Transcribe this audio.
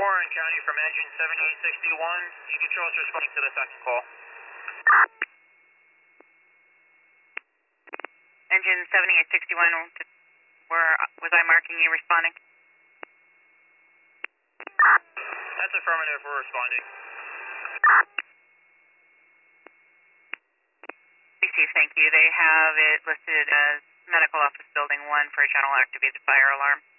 Warren County from engine 7861. You can show us responding to the second call. Engine 7861, where was I marking you responding? That's affirmative, we're responding. Receive, thank you. They have it listed as Medical Office Building 1 for a general activated fire alarm.